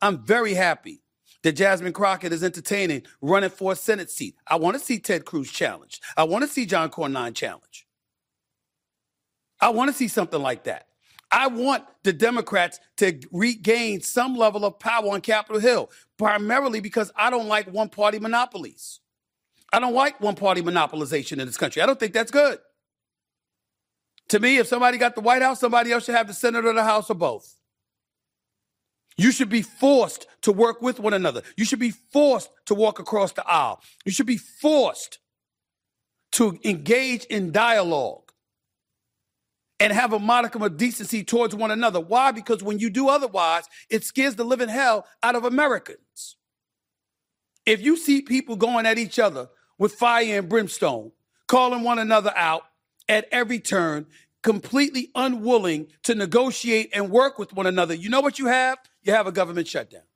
I'm very happy that Jasmine Crockett is entertaining running for a Senate seat. I want to see Ted Cruz challenged. I want to see John Cornyn challenged. I want to see something like that. I want the Democrats to regain some level of power on Capitol Hill, primarily because I don't like one-party monopolies. I don't like one-party monopolization in this country. I don't think that's good. To me, if somebody got the White House, somebody else should have the Senate or the House or both. You should be forced to work with one another. You should be forced to walk across the aisle. You should be forced to engage in dialogue and have a modicum of decency towards one another. Why? Because when you do otherwise, it scares the living hell out of Americans. If you see people going at each other with fire and brimstone, calling one another out at every turn, completely unwilling to negotiate and work with one another, you know what you have? You have a government shutdown.